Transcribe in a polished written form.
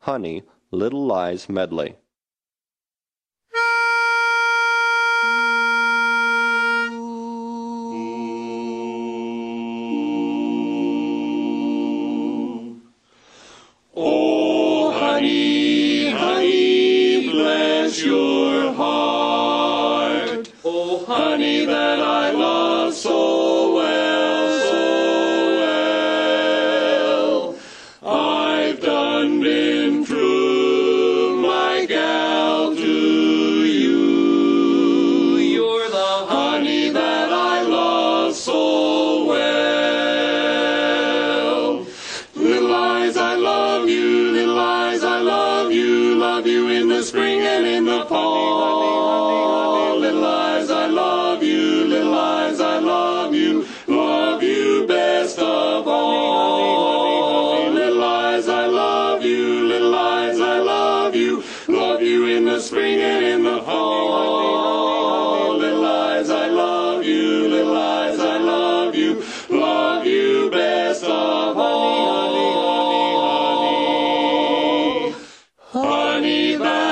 Honey, Little Lies medley. Oh, honey, honey, bless your heart. Oh, honey that I love so well, so well. I've done been true, my gal, to you. You're the honey that I love so well. Little eyes, I love you, little eyes, I love you in the spring and in the fall. Little eyes, I love you, little eyes, I love you best of all. Little eyes, I love you, little eyes, I love you in the spring and in the fall. Little eyes, I love you, little eyes, I love you best of all. Honey,